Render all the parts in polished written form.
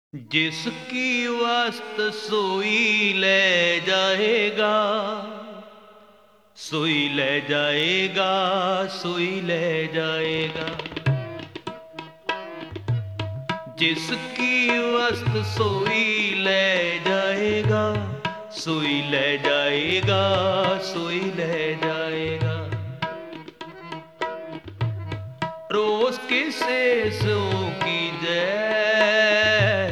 जिस की वस्त सोई ले जाएगा, सोई ले जाएगा, सोई ले जाएगा। जिसकी वस्त सोई ले जाएगा, सोई ले जाएगा, सोई ले जाएगा। रोज के शेषों की जय,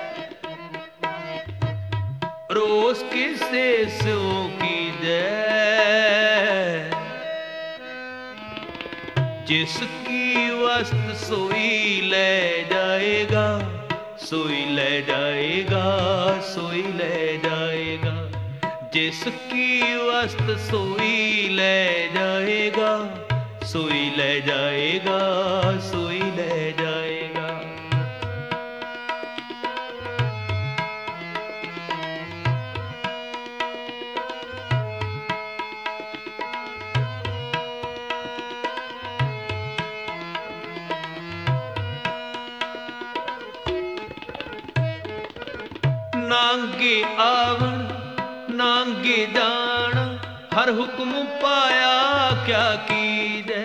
रोज के शेषों की जय। जिसकी वस्त सोई ले जाएगा, सोई ले जाएगा, सोई ले जाएगा। जिसकी वस्त सोई ले जाएगा, सोई ले जाएगा, सोई ले जाएगा। नांगे आवण नांगे जान, हर हुक्म पाया क्या कीजै।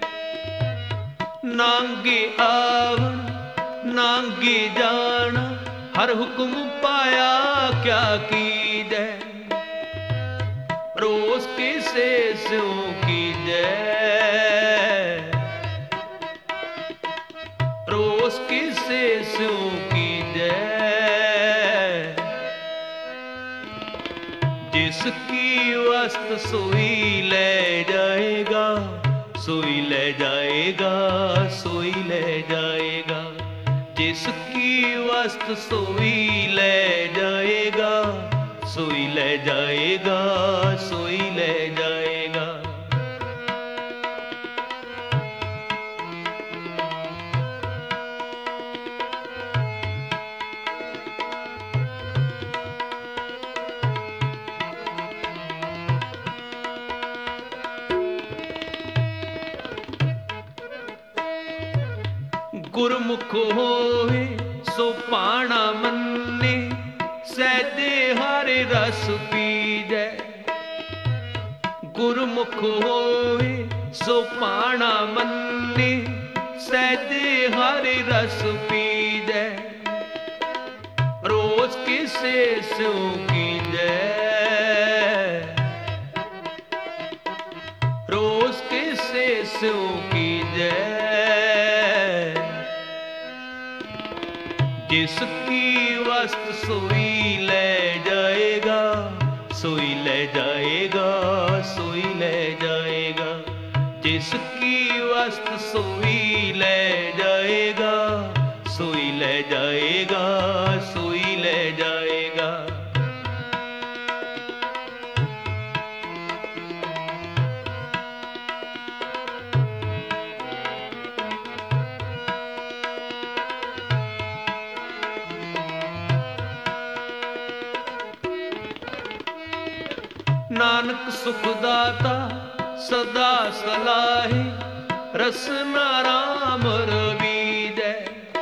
नांगे आवण नांगे जान, हर हुक्म पाया क्या कीजै। रोज के शेषों की जय, रोज के शेषों की जय। जिसकी वस्त सोई ले जाएगा, सोई ले जाएगा, सोई ले जाएगा। जिसकी वस्त सोई ले जाएगा, सोई ले जाएगा, सोई ले जाएगा। गुरमुख होए सो पाणा मन्ने, सहजे हरे रस पीजै। गुरमुख होए सो पाणा मन्ने, सहजे हरे रस पीजै। रोज के शेषों की जय, रोज के शेषों की जय। जिसकी वस्त सोई ले जाएगा, सोई ले जाएगा, सोई ले जाएगा। जिसकी वस्त सोई ले जाएगा, सोई ले जाएगा, सोई ले जाएगा। नानक सुखदाता सदा सलाहे, रसना राम रवीजै।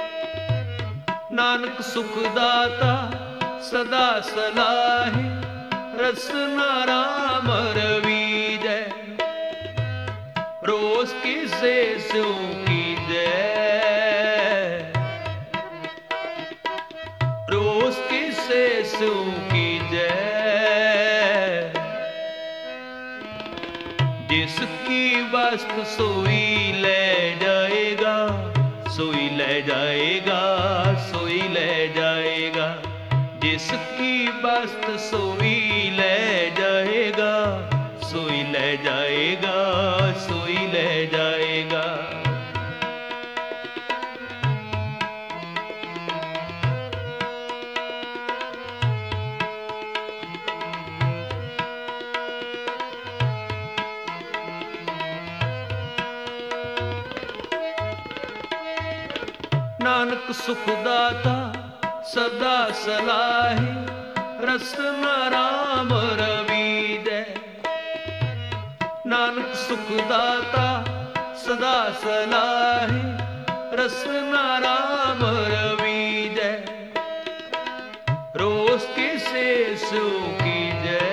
नानक सुखदाता सदा सलाहे, रसना राम रवीजै। रोज के शेषों की जय, रोज के शेषों की जय। जिसकी वस्त सोई ले जाएगा, सोई ले जाएगा, सोई ले जाएगा। जिसकी वस्त सोई ले जाएगा, सोई ले जाएगा, सोई ले जाएगा। नानक सुखदाता सदा सलाहे, रसना राम रवीजै। नानक सुखदाता सदा सलाहे, रसना राम रवीजै। सो कीजै,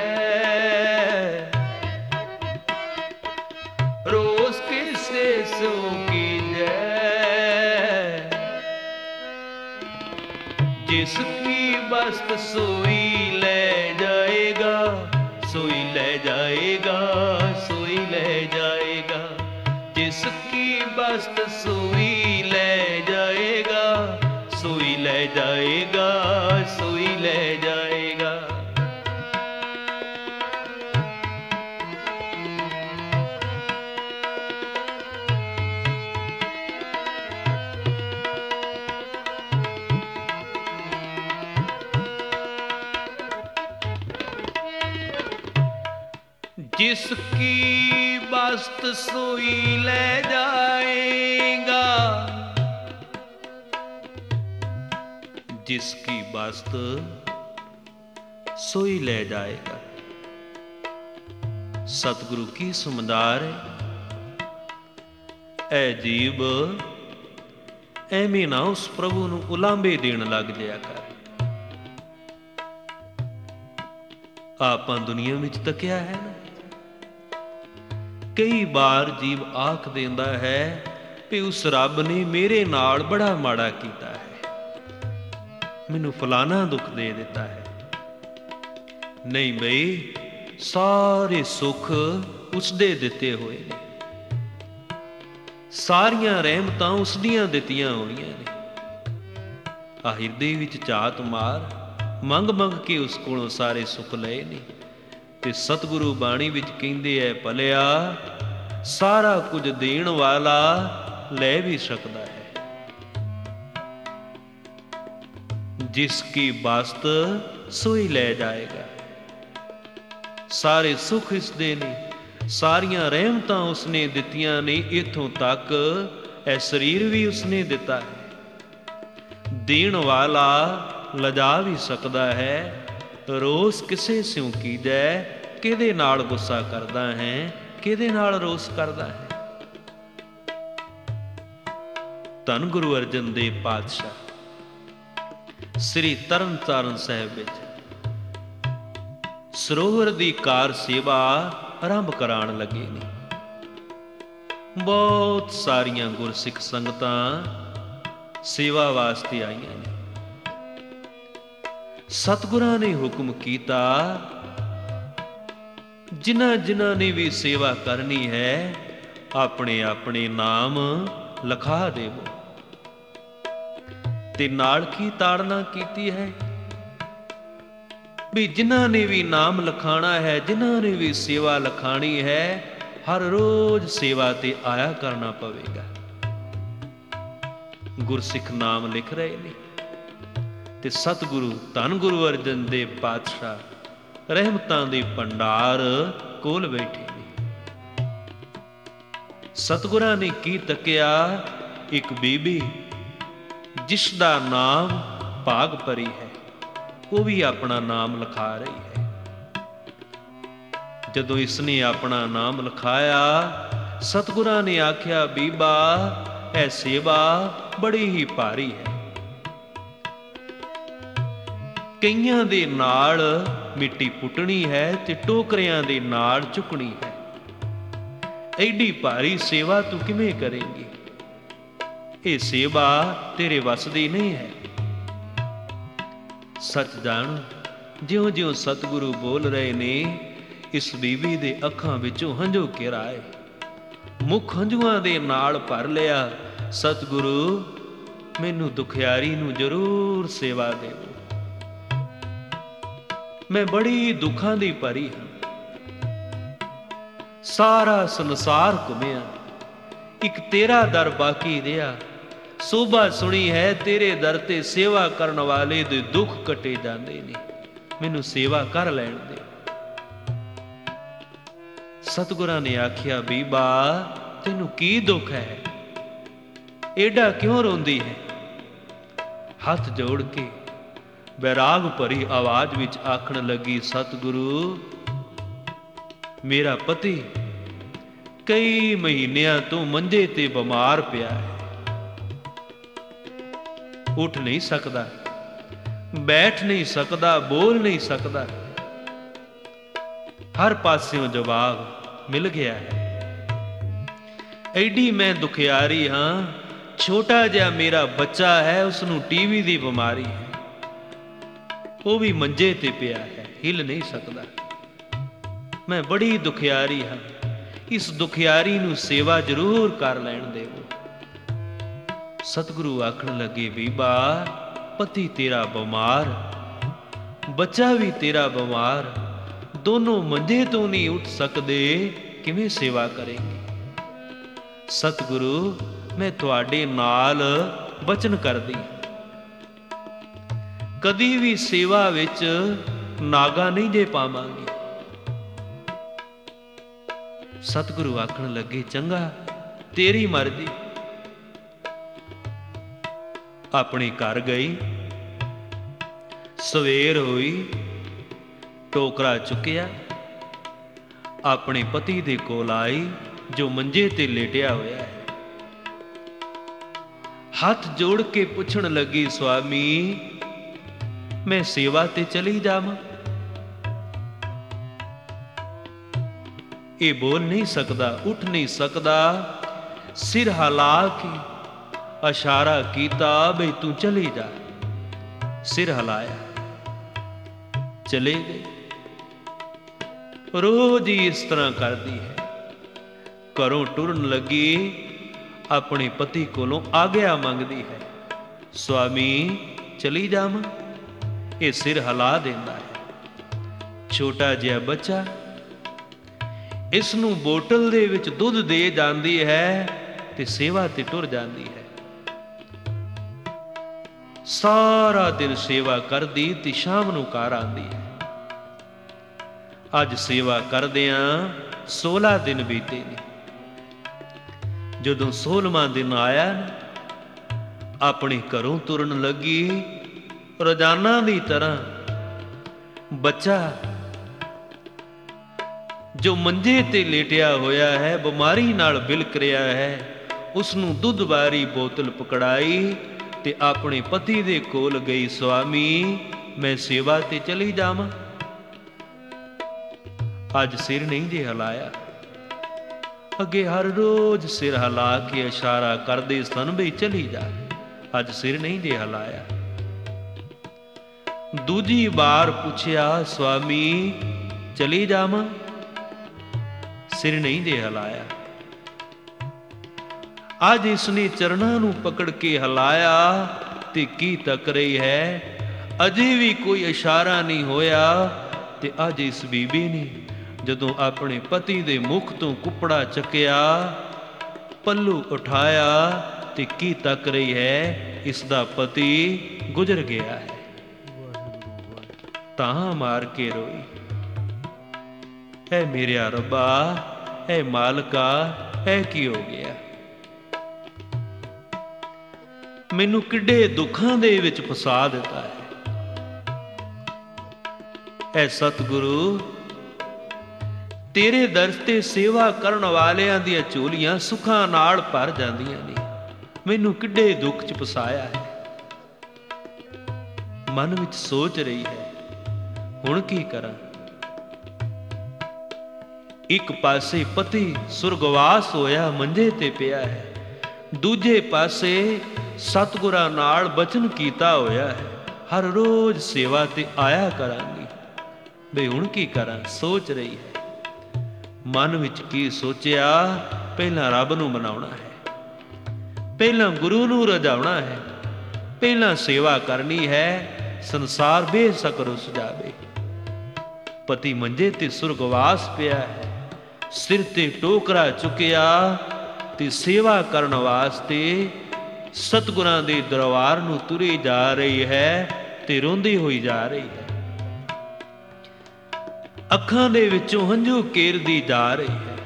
रोस किसे सो कीजै। जिसकी बस्त सोई ले जाएगा, सोई ले जाएगा, सोई ले जाएगा। जिसकी बस्त सोई ले जाएगा, सोई ले जाएगा, सोई ले जाएगा। जिसकी बस्त सोई ले जाएगा, जिसकी बस्त सोई ले जाएगा। सतगुरु की समझदार ऐ जीव ਐਵੇਂ ਨਾ ਉਸ ਪ੍ਰਭੂ ਨੂੰ ਉਲਾਂਭੇ ਦੇਣ ਲੱਗ ਜਿਆ ਕਰ। ਆਪਾਂ ਦੁਨੀਆ ਵਿੱਚ ਤੱਕਿਆ ਹੈ ਨਾ, ਕਈ ਵਾਰ ਜੀਵ ਆਖ ਦਿੰਦਾ ਹੈ ਵੀ ਉਸ ਰੱਬ ਨੇ ਮੇਰੇ ਨਾਲ ਬੜਾ ਮਾੜਾ ਕੀਤਾ ਹੈ, ਮੈਨੂੰ ਫਲਾਣਾ ਦੁੱਖ ਦੇ ਦਿੱਤਾ ਹੈ। ਨਹੀਂ ਬਈ, ਸਾਰੇ ਸੁੱਖ ਉਸਦੇ ਦਿੱਤੇ ਹੋਏ ਨੇ, ਸਾਰੀਆਂ ਰਹਿਮਤਾਂ ਉਸਦੀਆਂ ਦਿੱਤੀਆਂ ਹੋਈਆਂ ਨੇ। ਆ ਹਿਰਦੇ ਵਿੱਚ ਝਾਤ ਮਾਰ, ਮੰਗ ਮੰਗ ਕੇ ਉਸ ਕੋਲੋਂ ਸਾਰੇ ਸੁੱਖ ਲਏ ਨੇ। ਤੇ ਸਤਿਗੁਰੂ ਬਾਣੀ ਵਿੱਚ ਕਹਿੰਦੇ ਐ, ਭਲਿਆ ਸਾਰਾ ਕੁਝ ਦੇਣ ਵਾਲਾ ਲੈ ਵੀ ਸਕਦਾ ਹੈ। ਜਿਸ ਕੀ ਬਸਤ ਸੋਈ ਲੈ ਜਾਏਗਾ। ਸਾਰੇ ਸੁੱਖ ਇਸਦੇ ਨੇ, ਸਾਰੀਆਂ ਰਹਿਮਤਾਂ ਉਸਨੇ ਦਿੱਤੀਆਂ ਨੇ, ਇੱਥੋਂ ਤੱਕ ਇਹ ਸਰੀਰ ਵੀ ਉਸਨੇ ਦਿੱਤਾ ਹੈ। ਦੇਣ ਵਾਲਾ ਲਜਾ ਵੀ ਸਕਦਾ ਹੈ। ਰੋਸ ਕਿਸੇ ਸਿਉ ਕੀਜੈ, ਕਿਹਦੇ ਨਾਲ ਗੁੱਸਾ ਕਰਦਾ ਹੈ, ਕਿਹਦੇ ਨਾਲ ਰੋਸ ਕਰਦਾ ਹੈ। ਧੰਨ ਗੁਰੂ ਅਰਜਨ ਦੇਵ ਪਾਤਸ਼ਾਹ ਸ੍ਰੀ ਤਰਨ ਤਾਰਨ ਸਾਹਿਬ ਵਿੱਚ ਸਰੋਵਰ ਦੀ ਕਾਰ ਸੇਵਾ ਆਰੰਭ ਕਰਾਉਣ ਲੱਗੇ ਨੇ। ਬਹੁਤ ਸਾਰੀਆਂ ਗੁਰਸਿੱਖ ਸੰਗਤਾਂ ਸੇਵਾ ਵਾਸਤੇ ਆਈਆਂ ਨੇ। ਸਤਿਗੁਰਾਂ ਨੇ ਹੁਕਮ ਕੀਤਾ, ਜਿਨ੍ਹਾਂ ਜਿਨ੍ਹਾਂ ਨੇ ਵੀ ਸੇਵਾ ਕਰਨੀ ਹੈ, ਆਪਣੇ ਆਪਣੇ ਨਾਮ ਲਿਖਾ ਦੇਵੋ। ਤੇ ਨਾਲ ਕੀ ਤਾੜਨਾ ਕੀਤੀ ਹੈ ਵੀ ਜਿਨ੍ਹਾਂ ਨੇ ਵੀ ਨਾਮ ਲਿਖਾਣਾ ਹੈ, ਜਿਨ੍ਹਾਂ ਨੇ ਵੀ ਸੇਵਾ ਲਿਖਾਣੀ ਹੈ, ਹਰ ਰੋਜ਼ ਸੇਵਾ ਤੇ ਆਇਆ ਕਰਨਾ ਪਵੇਗਾ। ਗੁਰਸਿੱਖ ਨਾਮ ਲਿਖ ਰਹੇ ਨੇ ਤੇ ਸਤਿਗੁਰੂ ਧੰਨ ਗੁਰੂ ਅਰਜਨ ਦੇਵ ਪਾਤਸ਼ਾਹ ਰਹਿਮਤਾਂ ਦੇ ਭੰਡਾਰ ਕੋਲ ਬੈਠੇ ਨੇ। ਸਤਿਗੁਰਾਂ ਨੇ ਕੀ ਤੱਕਿਆ, ਇੱਕ ਬੀਬੀ ਜਿਸ ਦਾ ਨਾਮ ਭਾਗ ਭਰੀ ਹੈ, ਉਹ ਵੀ ਆਪਣਾ ਨਾਮ ਲਿਖਾ ਰਹੀ ਹੈ। ਜਦੋਂ ਇਸਨੇ ਆਪਣਾ ਨਾਮ ਲਿਖਾਇਆ, ਸਤਿਗੁਰਾਂ ਨੇ ਆਖਿਆ, ਬੀਬਾ ਇਹ ਸੇਵਾ ਬੜੀ ਹੀ ਭਾਰੀ ਹੈ। ਕਈਆਂ ਦੇ ਨਾਲ ਮਿੱਟੀ ਪੁੱਟਣੀ ਹੈ ਤੇ ਟੋਕਰਿਆਂ ਦੇ ਨਾਲ ਚੁੱਕਣੀ ਹੈ। ਐਡੀ ਭਾਰੀ ਸੇਵਾ ਤੂੰ ਕਿਵੇਂ ਕਰੇਂਗੀ? ਇਹ ਸੇਵਾ ਤੇਰੇ ਵੱਸ ਦੀ ਨਹੀਂ ਹੈ। ਸੱਚ ਜਾਣ, ਜਿਉਂ-ਜਿਉਂ ਸਤਿਗੁਰੂ ਬੋਲ ਰਹੇ ਨੇ, ਇਸ ਬੀਬੀ ਦੇ ਅੱਖਾਂ ਵਿੱਚੋਂ ਹੰਝੂ ਘਿਰ ਆਏ, ਮੁੱਖ ਹੰਝੂਆਂ ਦੇ ਨਾਲ ਭਰ ਲਿਆ। ਸਤਿਗੁਰੂ, ਮੈਨੂੰ ਦੁਖਿਆਰੀ ਨੂੰ ਜ਼ਰੂਰ ਸੇਵਾ ਦੇਵੋ, ਮੈਂ ਬੜੀ ਦੁੱਖਾਂ ਦੀ ਭਰੀ ਹਾਂ। ਸਾਰਾ ਸੰਸਾਰ ਘੁੰਮਿਆ, ਇੱਕ ਤੇਰਾ ਦਰ ਬਾਕੀ ਰਿਹਾ। ਸੋਭਾ ਸੁਣੀ ਹੈ, ਤੇਰੇ ਦਰ ਤੇ ਸੇਵਾ ਕਰਨ ਵਾਲੇ ਦੇ ਦੁੱਖ ਕੱਟੇ ਜਾਂਦੇ ਨੇ, ਮੈਨੂੰ ਸੇਵਾ ਕਰ ਲੈਣ ਦੇ। ਸਤਿਗੁਰਾਂ ਨੇ ਆਖਿਆ, ਬੀਬਾ ਤੈਨੂੰ ਕੀ ਦੁੱਖ ਹੈ, ਏਡਾ ਕਿਉਂ ਰੋਂਦੀ ਹੈ? ਹੱਥ ਜੋੜ ਕੇ ਬੈਰਾਗ ਭਰੀ ਆਵਾਜ਼ ਵਿੱਚ ਆਖਣ ਲੱਗੀ, ਸਤਿਗੁਰੂ, ਮੇਰਾ ਪਤੀ ਕਈ ਮਹੀਨਿਆਂ ਤੋਂ ਮੰਜੇ ਤੇ ਬਿਮਾਰ ਪਿਆ ਹੈ, ਉੱਠ ਨਹੀਂ ਸਕਦਾ, ਬੈਠ ਨਹੀਂ ਸਕਦਾ, ਬੋਲ ਨਹੀਂ ਸਕਦਾ। ਹਰ ਪਾਸਿਓਂ ਜਵਾਬ ਮਿਲ ਗਿਆ ਹੈ। ਐਡੀ ਮੈਂ ਦੁਖਿਆਰੀ ਹਾਂ, ਛੋਟਾ ਜਿਹਾ ਮੇਰਾ ਬੱਚਾ ਹੈ, ਉਸ ਨੂੰ ਟੀਵੀ ਦੀ ਬਿਮਾਰੀ ਹੈ, ਉਹ ਵੀ ਮੰਜੇ ਤੇ ਪਿਆ ਹੈ, ਹਿੱਲ ਨਹੀਂ ਸਕਦਾ। ਮੈਂ ਬੜੀ ਦੁਖਿਆਰੀ ਹਾਂ, ਇਸ ਦੁਖਿਆਰੀ ਨੂੰ ਸੇਵਾ ਜ਼ਰੂਰ ਕਰ ਲੈਣ ਦੇਵੋ। ਸਤਿਗੁਰੂ ਆਖਣ ਲੱਗੇ, ਬੀਬਾ ਪਤੀ ਤੇਰਾ ਬਿਮਾਰ, ਬੱਚਾ ਵੀ ਤੇਰਾ ਬਿਮਾਰ, ਦੋਨੋਂ ਮੰਜੇ ਤੋਂ ਨਹੀਂ ਉੱਠ ਸਕਦੇ, ਕਿਵੇਂ ਸੇਵਾ ਕਰੇਂਗੇ? ਸਤਿਗੁਰੂ ਮੈਂ ਤੁਹਾਡੇ ਨਾਲ ਬਚਨ ਕਰਦੀ, ਕਦੀ ਵੀ ਸੇਵਾ ਵਿੱਚ ਨਾਗਾ ਨਹੀਂ ਜੇ ਪਾਵਾਂਗੀ। ਸਤਿਗੁਰੂ ਆਖਣ ਲੱਗੇ, ਚੰਗਾ ਤੇਰੀ ਮਰਜ਼ੀ। ਆਪਣੇ ਘਰ ਗਈ, ਸਵੇਰ ਹੋਈ, ਟੋਕਰਾ ਚੁੱਕਿਆ, ਆਪਣੇ ਪਤੀ ਦੇ ਕੋਲ ਆਈ ਜੋ ਮੰਜੇ ਤੇ ਲੇਟਿਆ ਹੋਇਆ ਹੈ। ਹੱਥ ਜੋੜ ਕੇ ਪੁੱਛਣ ਲੱਗੀ, ਸੁਆਮੀ ਮੈਂ ਸੇਵਾ ਤੇ ਚਲੀ ਜਾਵਾਂ? ਇਹ ਬੋਲ ਨਹੀਂ ਸਕਦਾ, ਉੱਠ ਨਹੀਂ ਸਕਦਾ। ਸਿਰ ਹਿਲਾ ਕੇ ਇਸ਼ਾਰਾ ਕੀਤਾ ਬਈ ਤੂੰ ਚਲੀ ਜਾ। ਸਿਰ ਹਿਲਾਇਆ, ਚਲੇ ਗਏ। ਰੋਜ਼ ਹੀ ਇਸ ਤਰ੍ਹਾਂ ਕਰਦੀ ਹੈ। ਘਰੋਂ ਟੁਰਨ ਲੱਗੀ, ਆਪਣੇ ਪਤੀ ਕੋਲੋਂ ਆਗਿਆ ਮੰਗਦੀ ਹੈ, ਸੁਆਮੀ ਚਲੀ ਜਾਵਾਂ? ਇਹ ਸਿਰ ਹਿਲਾ ਦਿੰਦਾ ਹੈ। ਛੋਟਾ ਜਿਹਾ ਬੱਚਾ, ਇਸ ਨੂੰ ਬੋਤਲ ਦੇ ਵਿੱਚ ਦੁੱਧ ਦੇ ਜਾਂਦੀ ਹੈ ਤੇ ਸੇਵਾ ਤੇ ਟੁਰ ਜਾਂਦੀ ਹੈ। ਸਾਰਾ ਦਿਨ ਸੇਵਾ ਕਰਦੀ ਤੇ ਸ਼ਾਮ ਨੂੰ ਘਰ ਆਉਂਦੀ ਹੈ। ਅੱਜ ਸੇਵਾ ਕਰਦਿਆਂ 16 ਦਿਨ ਬੀਤੇ ਨੇ। ਜਦੋਂ 16ਵਾਂ ਦਿਨ ਆਇਆ, ਆਪਣੇ ਘਰੋਂ ਤੁਰਨ ਲੱਗੀ, ਰੋਜ਼ਾਨਾ ਦੀ ਤਰ੍ਹਾਂ ਬੱਚਾ ਜੋ ਮੰਜੇ ਤੇ ਲੇਟਿਆ ਹੋਇਆ ਹੈ, ਬਿਮਾਰੀ ਨਾਲ ਬਿਲਕ ਰਿਹਾ ਹੈ, ਉਸ ਨੂੰ ਦੁੱਧ ਵਾਲੀ ਬੋਤਲ ਪਕੜਾਈ ਤੇ ਆਪਣੇ ਪਤੀ ਦੇ ਕੋਲ ਗਈ, ਸੁਆਮੀ ਮੈਂ ਸੇਵਾ ਤੇ ਚਲੀ ਜਾਵਾਂ? ਅੱਜ ਸਿਰ ਨਹੀਂ ਜੇ ਹਿਲਾਇਆ। ਅੱਗੇ ਹਰ ਰੋਜ਼ ਸਿਰ ਹਿਲਾ ਕੇ ਇਸ਼ਾਰਾ ਕਰਦੇ ਸਨ ਬਈ ਚਲੀ ਜਾ। ਅੱਜ ਸਿਰ ਨਹੀਂ ਜੇ ਹਿਲਾਇਆ। ਦੂਜੀ ਵਾਰ ਪੁੱਛਿਆ, ਸੁਆਮੀ ਚਲੀ ਜਾਵਾਂ? ਸਿਰ ਨਹੀਂ ਜੇ ਹਿਲਾਇਆ। ਅੱਜ ਇਸਨੇ ਚਰਨਾਂ ਨੂੰ ਪਕੜ ਕੇ ਹਿਲਾਇਆ ਤੇ ਕੀ ਤੱਕ ਰਹੀ ਹੈ, ਅਜੇ ਵੀ ਕੋਈ ਇਸ਼ਾਰਾ ਨਹੀਂ ਹੋਇਆ। ਤੇ ਅੱਜ ਇਸ ਬੀਬੀ ਨੇ ਜਦੋਂ ਆਪਣੇ ਪਤੀ ਦੇ ਮੁਖ ਤੋਂ ਕੁੱਪੜਾ ਚੱਕਿਆ, ਪੱਲੂ ਉਠਾਇਆ ਤੇ ਕੀ ਤੱਕ ਰਹੀ ਹੈ, ਇਸ ਦਾ ਪਤੀ ਗੁਜ਼ਰ ਗਿਆ ਹੈ। ਤਾਂ ਮਾਰ ਕੇ ਰੋਈ, ਐ ਮੇਰਿਆ ਰੱਬਾ, ਐ ਮਾਲਕਾ, ਐ ਕੀ ਹੋ ਗਿਆ? ਮੈਨੂੰ ਕਿੱਡੇ ਦੁੱਖਾਂ ਦੇ ਵਿੱਚ ਫਸਾ ਦਿੱਤਾ ਹੈ। ਐ ਸਤਿਗੁਰੂ, ਤੇਰੇ ਦਰ ਤੇ ਸੇਵਾ ਕਰਨ ਵਾਲਿਆਂ ਦੀਆਂ ਝੋਲੀਆਂ ਸੁੱਖਾਂ ਨਾਲ ਭਰ ਜਾਂਦੀਆਂ ਨੇ, ਮੈਨੂੰ ਕਿੱਡੇ ਦੁੱਖ 'ਚ ਫਸਾਇਆ ਹੈ। ਮਨ ਵਿੱਚ ਸੋਚ ਰਹੀ ਹੈ, ਹੁਣ ਕੀ ਕਰਾਂ? ਇੱਕ ਪਾਸੇ ਪਤੀ ਸੁਰਗਵਾਸ ਹੋਇਆ ਮੰਜੇ ਤੇ ਪਿਆ ਹੈ, ਦੂਜੇ ਪਾਸੇ ਸਤਿਗੁਰਾਂ ਨਾਲ ਬਚਨ ਕੀਤਾ ਹੋਇਆ ਹੈ, ਹਰ ਰੋਜ਼ ਸੇਵਾ ਤੇ ਆਇਆ ਕਰਾਂਗੀ, ਬਈ ਹੁਣ ਕੀ ਕਰਾਂ? ਸੋਚ ਰਹੀ ਹੈ। ਮਨ ਵਿੱਚ ਕੀ ਸੋਚਿਆ, ਪਹਿਲਾਂ ਰੱਬ ਨੂੰ ਮਨਾਉਣਾ ਹੈ, ਪਹਿਲਾਂ ਗੁਰੂ ਨੂੰ ਰਜਾਉਣਾ ਹੈ, ਪਹਿਲਾਂ ਸੇਵਾ ਕਰਨੀ ਹੈ, ਸੰਸਾਰ ਬੇਸ਼ੱਕ ਰੁੱਸ ਜਾਵੇ। ਪਤੀ ਮੰਜੇ ਤੇ ਸੁਰਗਵਾਸ ਪਿਆ ਹੈ, ਸਿਰ ਤੇ ਟੋਕਰਾ ਚੁੱਕਿਆ ਤੇ ਸੇਵਾ ਕਰਨ ਵਾਸਤੇ ਸਤਿਗੁਰਾਂ ਦੇ ਦਰਬਾਰ ਨੂੰ ਤੁਰੀ ਜਾ ਰਹੀ ਹੈ ਤੇ ਰੋਂਦੀ ਹੋਈ ਜਾ ਰਹੀ ਹੈ। ਅੱਖਾਂ ਦੇ ਵਿੱਚੋਂ ਹੰਝੂ ਕੇਰਦੀ ਜਾ ਰਹੀ ਹੈ।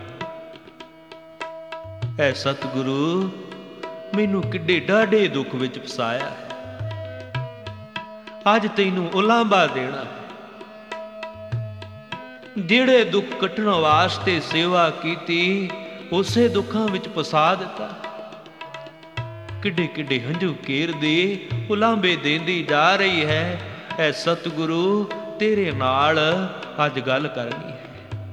ਐ ਸਤਿਗੁਰੂ, ਮੈਨੂੰ ਕਿੱਡੇ ਡਾਢੇ ਦੁੱਖ ਵਿੱਚ ਫਸਾਇਆ ਹੈ। ਅੱਜ ਤੈਨੂੰ ਉਲਾਂਭਾ ਦੇਣਾ, ਜਿਹੜੇ ਦੁੱਖ ਕੱਟਣ ਵਾਸਤੇ ਸੇਵਾ ਕੀਤੀ, ਉਸੇ ਦੁੱਖਾਂ ਵਿੱਚ ਫਸਾ ਦਿੱਤਾ। ਕਿੱਡੇ ਕਿੱਡੇ ਹੰਝੂ ਕੇਰਦੀ, ਉਲਾਂਭੇ ਦੇਂਦੀ ਜਾ ਰਹੀ ਹੈ। ਐ ਸਤਿਗੁਰੂ, ਤੇਰੇ ਨਾਲ ਅੱਜ ਗੱਲ ਕਰਨੀ ਹੈ।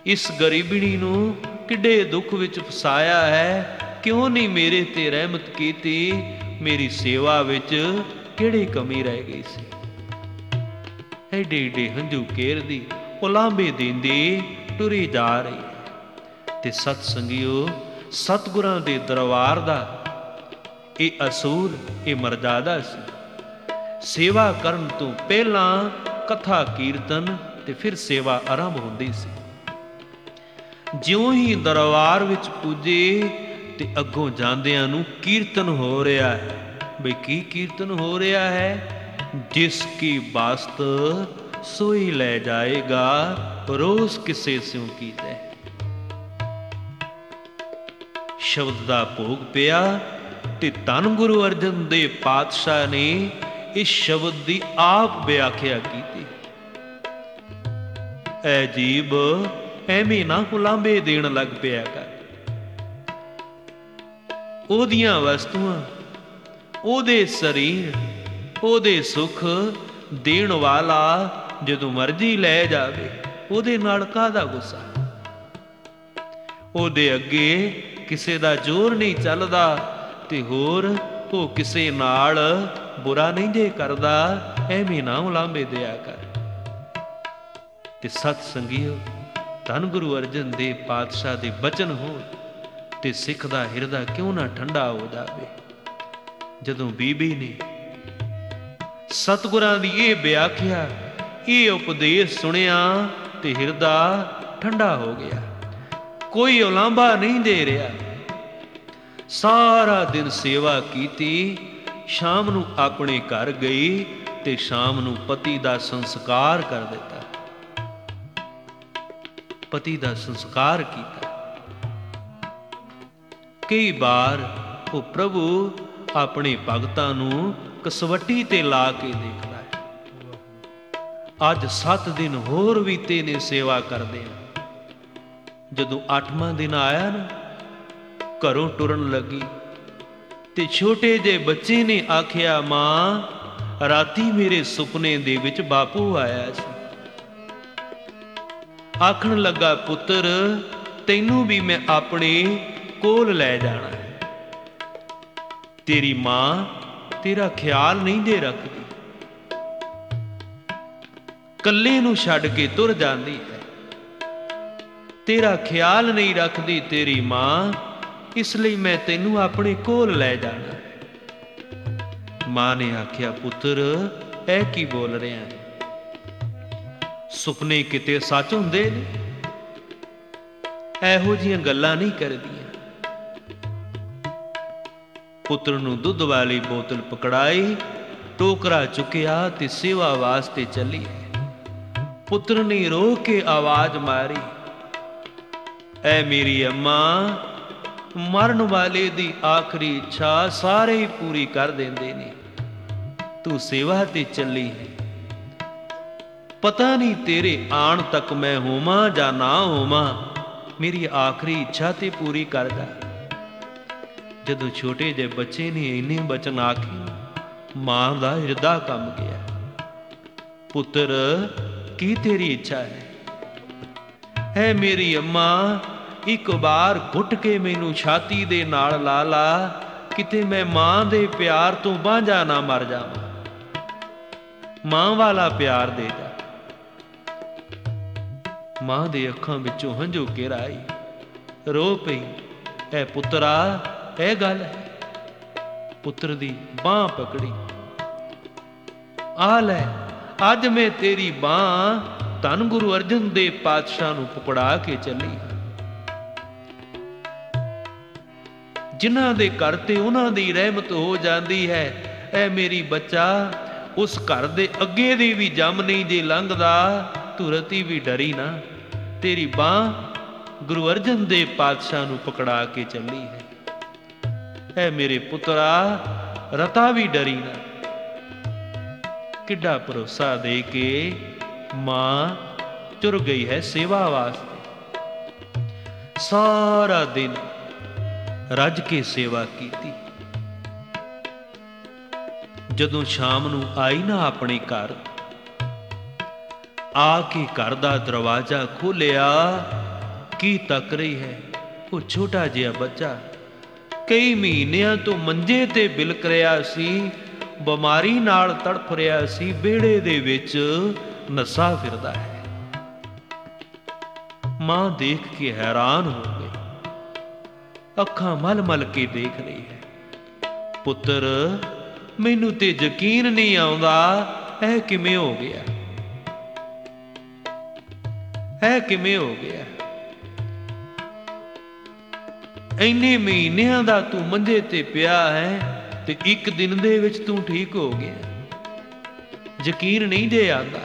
ਇਸ ਗਰੀਬਣੀ ਨੂੰ ਕਿੱਡੇ ਦੁੱਖ ਵਿੱਚ ਫਸਾਇਆ ਹੈ, ਕਿਉਂ ਨਹੀਂ ਮੇਰੇ ਤੇ ਰਹਿਮਤ ਕੀਤੀ, ਮੇਰੀ ਸੇਵਾ ਵਿੱਚ ਕਿਹੜੀ ਕਮੀ ਰਹਿ ਗਈ ਸੀ। ਐਡੇ ਐਡੇ ਹੰਝੂ ਕੇਰਦੀ, ਉਲਾਂਭੇ ਦਿੰਦੀ ਟੁਰੀ ਜਾ ਰਹੀ ਹੈ। ਤੇ ਸਤ ਸੰਗਿਓ, ਸਤਿਗੁਰਾਂ ਦੇ ਦਰਬਾਰ ਦਾ ਇਹ ਅਸੂਲ, ਇਹ ਮਰਜ਼ਾਦਾ ਸੀ। ਸੇਵਾ ਕਰਨ ਤੋਂ ਪਹਿਲਾਂ ਕਥਾ ਕੀਰਤਨ ਤੇ ਫਿਰ ਸੇਵਾ ਆਰੰਭ ਹੁੰਦੀ ਸੀ। ਜਿਉਂ ਹੀ ਦਰਬਾਰ ਵਿੱਚ ਪੁੱਜੇ ਤੇ ਅੱਗੋਂ ਜਾਂਦਿਆਂ ਨੂੰ ਕੀਰਤਨ ਹੋ ਰਿਹਾ ਹੈ। ਬਈ ਕੀ ਕੀਰਤਨ ਹੋ ਰਿਹਾ ਹੈ? ਜਿਸ ਕੀ ਬਾਸਤ ਸੋਈ ਲੈ ਜਾਏਗਾ, ਰੋਸ ਕਿਸੇ ਸਿਉ ਕੀਤੇ। ਸ਼ਬਦ ਦਾ ਭੋਗ ਪਿਆ ਤੇ ਧੰਨ ਗੁਰੂ ਅਰਜਨ ਦੇਵ ਪਾਤਸ਼ਾਹ ਨੇ ਇਸ ਸ਼ਬਦ ਦੀ ਆਪ ਵਿਆਖਿਆ ਕੀਤੀ। ਐ ਜੀਬ, ਐਵੇਂ ਨਾ ਉਲਾਂਭੇ ਦੇਣ ਲੱਗ ਪਿਆ ਕਰ। ਉਹਦੀਆਂ ਵਸਤੂਆਂ, ਉਹਦੇ ਸਰੀਰ, ਉਹਦੇ ਸੁੱਖ ਦੇਣ ਵਾਲਾ ਜਦੋਂ ਮਰਜ਼ੀ ਲੈ ਜਾਵੇ, ਉਹਦੇ ਨਾਲ ਕਾਹਦਾ ਗੁੱਸਾ? ਉਹਦੇ ਅੱਗੇ ਕਿਸੇ ਦਾ ਜ਼ੋਰ ਨਹੀਂ ਚੱਲਦਾ, ਤੇ ਹੋਰ ਉਹ ਕਿਸੇ ਨਾਲ ਬੁਰਾ ਨਹੀਂ ਜੇ ਕਰਦਾ। ਐਵੇਂ ਨਾ ਉਲਾਂਭੇ ਦਿਆ ਕਰ। ਤੇ ਸਤ ਸੰਗਿਓ, ਧੰਨ ਗੁਰੂ ਅਰਜਨ ਦੇਵ ਪਾਤਸ਼ਾਹ ਦੇ ਬਚਨ ਹੋਣ ਤੇ ਸਿੱਖ ਦਾ ਹਿਰਦਾ ਕਿਉਂ ਨਾ ਠੰਡਾ ਹੋ ਜਾਵੇ। ਜਦੋਂ ਬੀਬੀ ਨੇ ਸਤਿਗੁਰਾਂ ਦੀ ਇਹ ਵਿਆਖਿਆ, ਇਹ ਉਪਦੇਸ਼ ਸੁਣਿਆ ਤੇ ਹਿਰਦਾ ਠੰਡਾ ਹੋ ਗਿਆ। ਕੋਈ ਉਲਾਂਭਾ ਨਹੀਂ ਦੇ ਰਿਹਾ। ਸਾਰਾ ਦਿਨ ਸੇਵਾ ਕੀਤੀ, ਸ਼ਾਮ ਨੂੰ ਆਪਣੇ ਘਰ ਗਈ ਤੇ ਸ਼ਾਮ ਨੂੰ ਪਤੀ ਦਾ ਸੰਸਕਾਰ ਕਰ ਦਿੱਤਾ। ਪਤੀ ਦਾ ਸੰਸਕਾਰ ਕੀਤਾ। ਕਈ ਵਾਰ ਉਹ ਪ੍ਰਭੂ ਆਪਣੇ ਭਗਤਾਂ ਨੂੰ ਕਸਵੱਟੀ ਤੇ ਲਾ ਕੇ ਦੇਖਦਾ ਹੈ। ਅੱਜ 7 ਦਿਨ ਹੋਰ ਬੀਤੇ ਨੇ ਸੇਵਾ ਕਰਦੇ ਆ। ਜਦੋਂ 8ਵਾਂ ਦਿਨ ਆਇਆ ਨਾ, ਘਰੋਂ ਟੁਰਨ ਲੱਗੀ ਤੇ ਛੋਟੇ ਜਿਹੇ ਬੱਚੇ ਨੇ ਆਖਿਆ, ਮਾਂ ਰਾਤੀ ਮੇਰੇ ਸੁਪਨੇ ਦੇ ਵਿੱਚ ਬਾਪੂ ਆਇਆ ਸੀ। ਆਖਣ ਲੱਗਾ, ਪੁੱਤਰ ਤੈਨੂੰ ਵੀ ਮੈਂ ਆਪਣੇ ਕੋਲ ਲੈ ਜਾਣਾ ਹੈ। ਤੇਰੀ ਮਾਂ ਤੇਰਾ ਖਿਆਲ ਨਹੀਂ ਜੇ ਰੱਖਦੀ, ਕੱਲੇ ਨੂੰ ਛੱਡ ਕੇ ਤੁਰ ਜਾਂਦੀ ਹੈ। ਤੇਰਾ ਖਿਆਲ ਨਹੀਂ ਰੱਖਦੀ ਤੇਰੀ ਮਾਂ, ਇਸ ਲਈ ਮੈਂ ਤੈਨੂੰ ਆਪਣੇ ਕੋਲ ਲੈ ਜਾਣਾ। ਮਾਂ ਨੇ ਆਖਿਆ, ਪੁੱਤਰ ਇਹ ਕੀ ਬੋਲ ਰਿਹਾ? ਸੁਪਨੇ ਕਿਤੇ ਸੱਚ ਹੁੰਦੇ ਨੇ? ਇਹੋ ਜਿਹੀਆਂ ਗੱਲਾਂ ਨਹੀਂ ਕਰਦੀਆਂ। ਪੁੱਤਰ ਨੂੰ ਦੁੱਧ ਵਾਲੀ ਬੋਤਲ ਪਕੜਾਈ, ਟੋਕਰਾ ਚੁੱਕਿਆ ਤੇ ਸੇਵਾ ਵਾਸਤੇ ਚੱਲੀ। ਪੁੱਤਰ ਨੇ ਰੋ ਕੇ ਆਵਾਜ਼ ਮਾਰੀ, ਐ ਮੇਰੀ ਅੰਮਾ, ਮਰਨ ਵਾਲੇ ਦੀ ਆਖਰੀ ਇੱਛਾ ਸਾਰੇ ਹੀ ਪੂਰੀ ਕਰ ਦਿੰਦੇ ਨੇ। ਤੂੰ ਸੇਵਾ ਤੇ ਚੱਲੀ ਹੈ, ਪਤਾ ਨਹੀਂ ਤੇਰੇ ਆਉਣ ਤੱਕ ਮੈਂ ਹੋਵਾਂ ਜਾਂ ਨਾ ਹੋਵਾਂ, ਮੇਰੀ ਆਖਰੀ ਇੱਛਾ ਤੇ ਪੂਰੀ ਕਰ ਜਾ। ਜਦੋਂ ਛੋਟੇ ਜਿਹੇ ਬੱਚੇ ਨੇ ਇੰਨੇ ਬਚਨ ਆਖੇ, ਮਾਂ ਦਾ ਹਿਰਦਾ ਕੰਬ ਗਿਆ। ਪੁੱਤਰ ਕੀ ਤੇਰੀ ਇੱਛਾ ਹੈ? ਹੈ ਮੇਰੀ ਅੰਮਾ, ਇੱਕ ਵਾਰ ਘੁੱਟ ਕੇ ਮੈਨੂੰ ਛਾਤੀ ਦੇ ਨਾਲ ਲਾ ਲਾ, ਕਿਤੇ ਮੈਂ ਮਾਂ ਦੇ ਪਿਆਰ ਤੋਂ ਵਾਂਝਾ ਨਾ ਮਰ ਜਾਵਾਂ। ਮਾਂ ਵਾਲਾ ਪਿਆਰ ਦੇ ਜਾ। ਮਾਂ ਦੇ ਅੱਖਾਂ ਵਿੱਚੋਂ ਹੰਝੂ ਗਿਰ ਆਈ, ਰੋ ਪਈ। ਐ ਪੁੱਤਰਾ, ਇਹ ਗੱਲ ਹੈ। ਪੁੱਤਰ ਦੀ ਬਾਂਹ ਪਕੜੀ, ਆ ਲੈ, ਅੱਜ ਮੈਂ ਤੇਰੀ ਬਾਂਹ ਧੰਨ ਗੁਰੂ ਅਰਜਨ ਦੇਵ ਪਾਤਸ਼ਾਹ ਨੂੰ ਪਕੜਾ ਕੇ ਚੱਲੀ। ਜਿਨ੍ਹਾਂ ਦੇ ਘਰ ਤੇ ਉਹਨਾਂ ਦੀ ਰਹਿਮਤ ਹੋ ਜਾਂਦੀ ਹੈ। ਐ ਮੇਰੀ ਬੱਚਾ, ਉਸ ਘਰ ਦੇ ਅੱਗੇ ਦੀ ਵੀ ਜੰਮ ਨਹੀਂ ਜੇ ਲੰਘਦਾ, ਤੂੰ ਰਤੀ ਵੀ ਡਰੀ ਨਾ। ਤੇਰੀ ਬਾਂਹ ਗੁਰੂ ਅਰਜਨ ਦੇਵ ਪਾਤਸ਼ਾਹ ਨੂੰ ਪਕੜਾ ਕੇ ਚੱਲੀ ਹੈ। ਐ ਮੇਰੇ ਪੁੱਤਰਾ, ਰਤਾ ਵੀ ਡਰੀ ਨਾ। ਕਿੱਡਾ ਭਰੋਸਾ ਦੇ ਕੇ ਮਾਂ ਤੁਰ ਗਈ ਹੈ ਸੇਵਾ ਵਾਸਤੇ। ਸਾਰਾ ਦਿਨ ਰੱਜ ਕੇ ਸੇਵਾ ਕੀਤੀ। ਜਦੋਂ ਸ਼ਾਮ ਨੂੰ ਆਈ ਨਾ ਆਪਣੇ ਘਰ, ਆ ਕੇ ਘਰ ਦਾ ਦਰਵਾਜ਼ਾ ਖੋਲ੍ਹਿਆ ਕੀ ਤੱਕ ਰਹੀ ਹੈ ਉਹ ਛੋਟਾ ਜਿਹਾ ਬੱਚਾ। ਕਈ ਮਹੀਨਿਆਂ ਤੋਂ ਮੰਜੇ ਤੇ ਬਿਲਕ ਰਿਹਾ ਸੀ, ਬਿਮਾਰੀ ਨਾਲ ਤੜਫ ਰਿਹਾ ਸੀ, ਵਿਹੜੇ ਦੇ ਵਿੱਚ ਨੱਸਾ ਫਿਰਦਾ ਹੈ। ਮਾਂ ਦੇਖ ਕੇ ਹੈਰਾਨ ਹੋ ਗਈ, ਅੱਖਾਂ ਮਲ ਮਲ ਕੇ ਦੇਖ ਰਹੀ ਹੈ। ਪੁੱਤਰ, ਮੈਨੂੰ ਤੇ ਯਕੀਨ ਨਹੀਂ ਆਉਂਦਾ, ਇਹ ਕਿਵੇਂ ਹੋ ਗਿਆ, ਇਹ ਕਿਵੇਂ ਹੋ ਗਿਆ? ਇੰਨੇ ਮਹੀਨਿਆਂ ਦਾ ਤੂੰ ਮੰਜੇ ਤੇ ਪਿਆ ਹੈ ਤੇ ਇੱਕ ਦਿਨ ਦੇ ਵਿੱਚ ਤੂੰ ਠੀਕ ਹੋ ਗਿਆ, ਯਕੀਨ ਨਹੀਂ ਜੇ ਆਉਂਦਾ।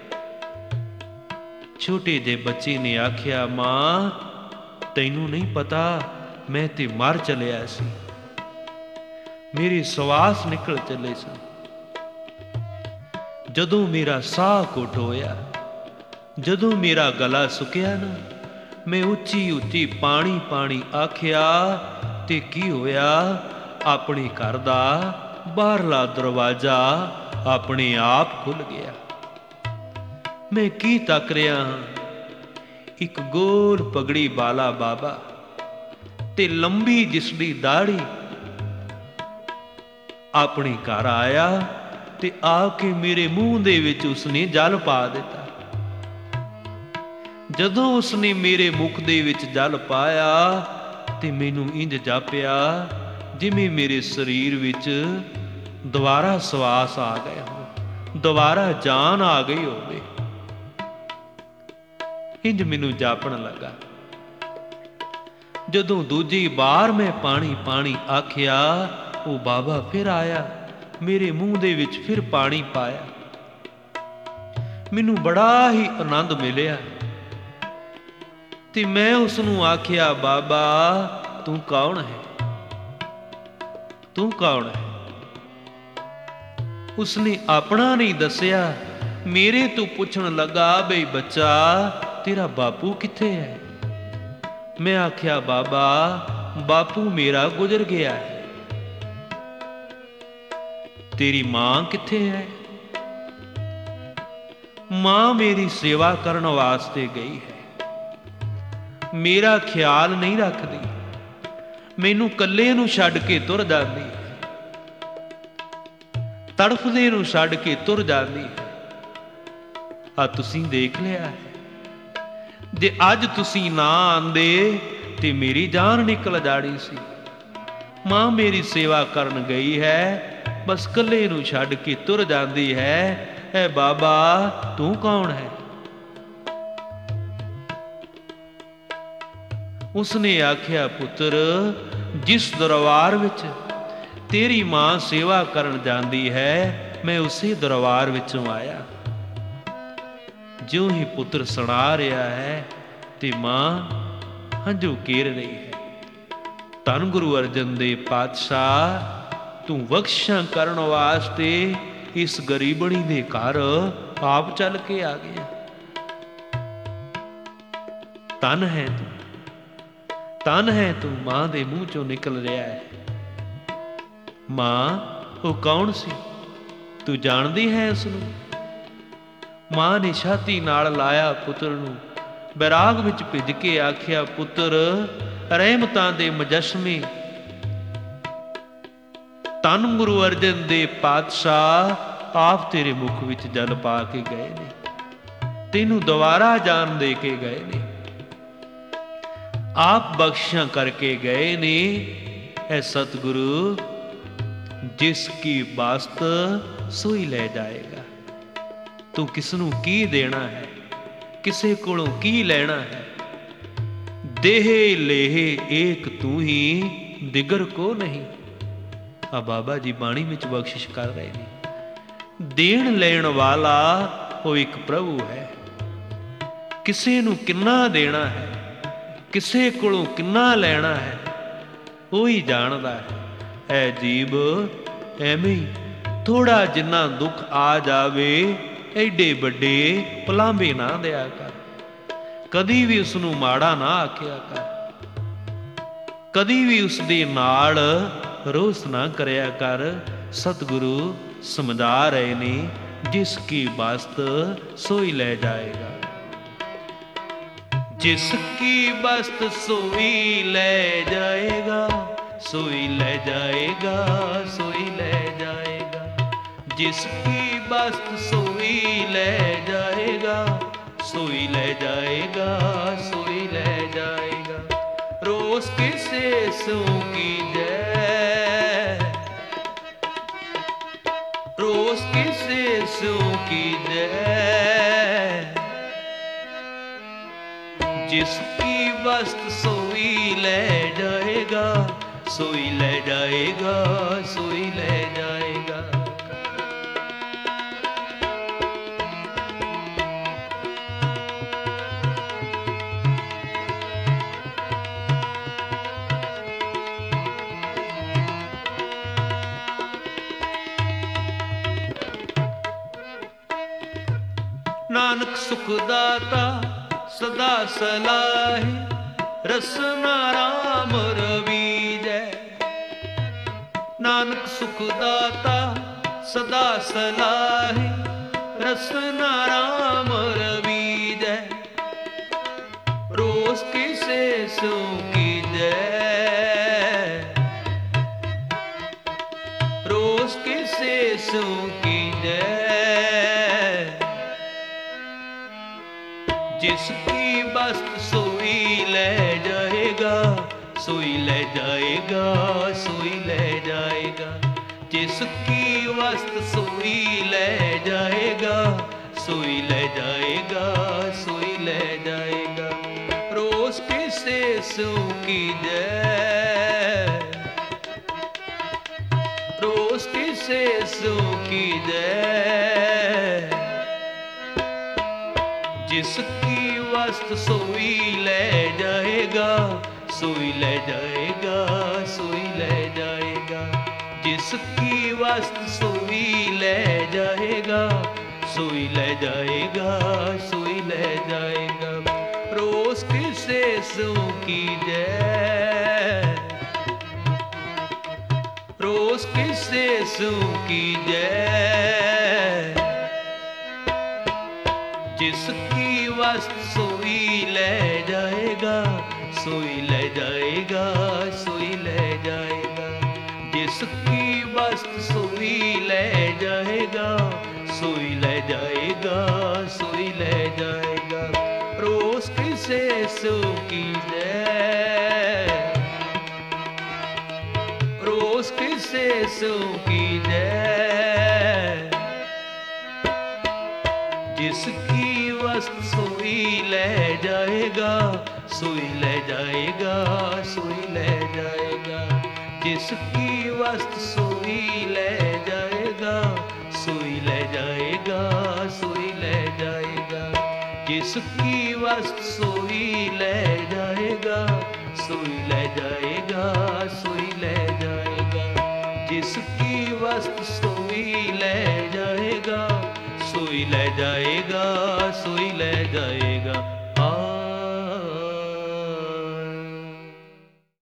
ਛੋਟੇ ਜਿਹੇ ਬੱਚੇ ਨੇ ਆਖਿਆ, ਮਾਂ ਤੈਨੂੰ ਨਹੀਂ ਪਤਾ, ਮੈਂ ਤੇ ਮਰ ਚਲਿਆ ਸੀ, ਮੇਰੇ ਸਵਾਸ ਨਿਕਲ ਚੱਲੇ ਸਨ। ਜਦੋਂ ਮੇਰਾ ਸਾਹ ਘੁੱਟ ਹੋਇਆ, ਜਦੋਂ ਮੇਰਾ ਗਲਾ ਸੁੱਕਿਆ ਨਾ, ਮੈਂ ਉੱਚੀ ਉੱਚੀ ਪਾਣੀ ਪਾਣੀ ਆਖਿਆ ਤੇ ਕੀ ਹੋਇਆ, ਆਪਣੇ ਘਰ ਦਾ ਬਾਹਰਲਾ ਦਰਵਾਜ਼ਾ ਆਪਣੇ ਆਪ ਖੁੱਲ ਗਿਆ। ਮੈਂ ਕੀ ਤੱਕ ਰਿਹਾ ਹਾਂ, ਇੱਕ ਗੋਲ ਪਗੜੀ ਵਾਲਾ ਬਾਬਾ ਤੇ ਲੰਬੀ ਜਿਸਦੀ ਦਾੜੀ ਆਪਣੇ ਘਰ ਆਇਆ ਤੇ ਆ ਕੇ ਮੇਰੇ ਮੂੰਹ ਦੇ ਵਿੱਚ ਉਸਨੇ ਜਲ ਪਾ ਦਿੱਤਾ। ਜਦੋਂ ਉਸਨੇ ਮੇਰੇ ਮੁਖ ਦੇ ਵਿੱਚ ਜਲ ਪਾਇਆ ਤੇ ਮੈਨੂੰ ਇੰਜ ਜਾਪਿਆ ਜਿਵੇਂ ਮੇਰੇ ਸਰੀਰ ਵਿੱਚ ਦੁਬਾਰਾ ਸਵਾਸ ਆ ਗਏ ਹੋ, ਦੁਬਾਰਾ ਜਾਨ ਆ ਗਈ ਹੋਵੇ, ਇੰਜ ਮੈਨੂੰ ਜਾਪਣ ਲੱਗਾ। ਜਦੋਂ ਦੂਜੀ ਵਾਰ ਮੈਂ ਪਾਣੀ ਪਾਣੀ ਆਖਿਆ, ਉਹ ਬਾਬਾ ਫਿਰ ਆਇਆ, ਮੇਰੇ ਮੂੰਹ ਦੇ ਵਿੱਚ ਫਿਰ ਪਾਣੀ ਪਾਇਆ। ਮੈਨੂੰ ਬੜਾ ਹੀ ਆਨੰਦ ਮਿਲਿਆ ਤੇ ਮੈਂ ਉਸ ਨੂੰ ਆਖਿਆ, ਬਾਬਾ ਤੂੰ ਕੌਣ ਹੈ, ਤੂੰ ਕੌਣ ਹੈ? ਉਸਨੇ ਆਪਣਾ ਨਹੀਂ ਦੱਸਿਆ, ਮੇਰੇ ਤੋਂ ਪੁੱਛਣ ਲੱਗਾ, ਬਈ ਬੱਚਾ ਤੇਰਾ ਬਾਪੂ ਕਿੱਥੇ ਹੈ? ਮੈਂ ਆਖਿਆ, ਬਾਬਾ ਬਾਪੂ ਮੇਰਾ ਗੁਜ਼ਰ ਗਿਆ ਹੈ। ਤੇਰੀ ਮਾਂ ਕਿੱਥੇ ਹੈ? ਮਾਂ ਮੇਰੀ ਸੇਵਾ ਕਰਨ ਵਾਸਤੇ ਗਈ ਹੈ, ਮੇਰਾ ਖਿਆਲ ਨਹੀਂ ਰੱਖਦੀ, ਮੈਨੂੰ ਇਕੱਲੇ ਨੂੰ ਛੱਡ ਕੇ ਤੁਰ ਜਾਂਦੀ ਹੈ, ਤੜਫਦੇ ਨੂੰ ਛੱਡ ਕੇ ਤੁਰ ਜਾਂਦੀ ਹੈ। ਆ ਤੁਸੀਂ ਦੇਖ ਲਿਆ ਹੈ, ਜੇ ਅੱਜ ਤੁਸੀਂ ਨਾ ਆਂਦੇ ਤੇ ਮੇਰੀ ਜਾਨ ਨਿਕਲ ਜਾਣੀ ਸੀ। ਮਾਂ ਮੇਰੀ ਸੇਵਾ ਕਰਨ ਗਈ ਹੈ, ਬਸ ਇਕੱਲੇ ਨੂੰ ਛੱਡ ਕੇ ਤੁਰ ਜਾਂਦੀ ਹੈ। ਐ ਬਾਬਾ ਤੂੰ ਕੌਣ ਹੈ? ਉਸਨੇ ਆਖਿਆ, ਪੁੱਤਰ ਜਿਸ ਦਰਬਾਰ ਵਿੱਚ ਤੇਰੀ ਮਾਂ ਸੇਵਾ ਕਰਨ ਜਾਂਦੀ ਹੈ, ਮੈਂ ਉਸੇ ਦਰਬਾਰ ਵਿੱਚੋਂ ਆਇਆ। ਜਿਉਂ ਹੀ ਪੁੱਤਰ ਸੁਣਾ ਰਿਹਾ ਹੈ ਤੇ ਮਾਂ ਹੰਝੂ ਕੇਰ ਰਹੀ ਹੈ। ਧੰਨ ਗੁਰੂ ਅਰਜਨ ਦੇਵ ਪਾਤਸ਼ਾਹ, ਤੂੰ ਬਖਸ਼ਾਂ ਕਰਨ ਵਾਸਤੇ ਇਸ ਗਰੀਬਣੀ ਦੇ ਘਰ ਆਪ ਚੱਲ ਕੇ ਆ ਗਿਆ। ਧੰਨ ਹੈ ਤੂੰ, ਧੰਨ ਹੈ ਤੂੰ, ਮਾਂ ਦੇ ਮੂੰਹ ਚੋਂ ਨਿਕਲ ਰਿਹਾ ਹੈ। ਮਾਂ ਉਹ ਕੌਣ ਸੀ, ਤੂੰ ਜਾਣਦੀ ਹੈ ਉਸ ਨੂੰ? ਮਾਂ ਨੇ ਛਾਤੀ ਨਾਲ ਲਾਇਆ ਪੁੱਤਰ ਨੂੰ, ਬੈਰਾਗ ਵਿੱਚ ਭਿੱਜ ਕੇ ਆਖਿਆ, ਪੁੱਤਰ ਰਹਿਮਤਾਂ ਦੇ ਮੁਜੱਸਮੇ ਧੰਨ ਗੁਰੂ ਅਰਜਨ ਦੇਵ ਪਾਤਸ਼ਾਹ ਆਪ ਤੇਰੇ ਮੁਖ ਵਿੱਚ ਜਲ ਪਾ ਕੇ ਗਏ ਨੇ, ਤੈਨੂੰ ਦੁਬਾਰਾ ਜਾਨ ਦੇ ਕੇ ਗਏ ਨੇ, ਆਪ ਬਖਸ਼ਾਂ ਕਰਕੇ ਗਏ ਨੇ। ਐ ਸਤਿਗੁਰੂ ਜਿਸ ਕੀ ਬਾਸਤ ਸੋਈ ਲੈ ਜਾਏਗਾ। ਤੂੰ ਕਿਸ ਨੂੰ ਕੀ ਦੇਣਾ ਹੈ, ਕਿਸੇ ਕੋਲੋਂ ਕੀ ਲੈਣਾ ਹੈ? ਦੇਹ ਲੇਹ ਏਕ ਤੂੰ ਹੀ, ਦਿਗਰ ਕੋ ਨਹੀਂ। ਆ ਬਾਬਾ ਜੀ ਬਾਣੀ ਵਿੱਚ ਬਖਸ਼ਿਸ਼ ਕਰ ਰਹੇ ਨੇ। ਦੇਣ ਲੈਣ ਵਾਲਾ ਉਹ ਇੱਕ ਪ੍ਰਭੂ ਹੈ। ਕਿਸੇ ਨੂੰ ਕਿੰਨਾ ਦੇਣਾ ਹੈ, ਕਿਸੇ ਕੋਲੋਂ ਕਿੰਨਾ ਲੈਣਾ ਹੈ, ਉਹੀ ਜਾਣਦਾ ਹੈ। ਐ ਜੀਵ ਐਵੇਂ ਹੀ ਥੋੜਾ ਜਿੰਨਾ ਦੁੱਖ ਆ ਜਾਵੇ, ਐਡੇ ਵੱਡੇ ਭੁਲਾਂਬੇ ਨਾ ਦਿਆ ਕਰ, ਕਦੀ ਵੀ ਉਸ ਨੂੰ ਮਾੜਾ ਨਾ ਆਖਿਆ ਕਰ, ਕਦੀ ਵੀ ਉਸ ਦੇ ਨਾਲ ਰੋਸ ਨਾ ਕਰਿਆ ਕਰ। ਸਤਿਗੁਰੂ ਸਮਝਾ ਰਹੇ ਨੇ, ਜਿਸ ਕੀ ਬਾਸਤ ਸੋਈ ਲੈ ਜਾਏਗਾ। जिसकी वस्त सोई ले जाएगा, सोई ले जाएगा, सोई ले जाएगा। जिसकी वस्त सोई ले जाएगा, सोई ले जाएगा, सोई ले जाएगा। रोज किसे सो की जय, रोज किसे सो की जय। जिसकी वस्त सोई ले जाएगा, सोई ले जाएगा, सोई ले जाएगा। नानक सुखदाता सदा सलाहे, रसना राम रवीजै। नानक सुखदाता सदा सलाहे, रसना राम रवीजै। रोज किसे सो की जय, रोज किसे सो की जय। जिसकी वस्त सोई ले जाएगा, सोई ले जाएगा, सोई ले जाएगा। जिसकी वस्त सोई ले जाएगा, सोई ले जाएगा, सोई ले जाएगा। रोज किसे सो की जय, रोज किसे सो की जय। जिसकी वस्त सोई ले जाएगा, सोई ले जाएगा, सोई ले जाएगा। जिसकी वस्त सोई ले जाएगा, सोई ले जाएगा, सोई ले जाएगा। रोज किसे सो की जय, रोज किसे सो की जय। जिसकी वस्त सोई ले जाएगा, सोई ले जाएगा, सोई ले जाएगा। जिसकी वस्त सोई ले जाएगा, सोई ले जाएगा, सोई ले जाएगा। रोज किसे सो की जय, रोज किसे सो की जय। जिसकी वस्त सोई ले जाएगा, सोई ले जाएगा, सोई ले जाएगा। जिसकी वस्त सोई ले जाएगा, सोई ले जाएगा, सोई ले जाएगा। जिसकी वस्त सोई ले जाएगा, सोई ले जाएगा, सोई ले जाएगा। जिसकी वस्त सोई ले जाएगा, सोई ले जाएगा, सोई ले जाएगा।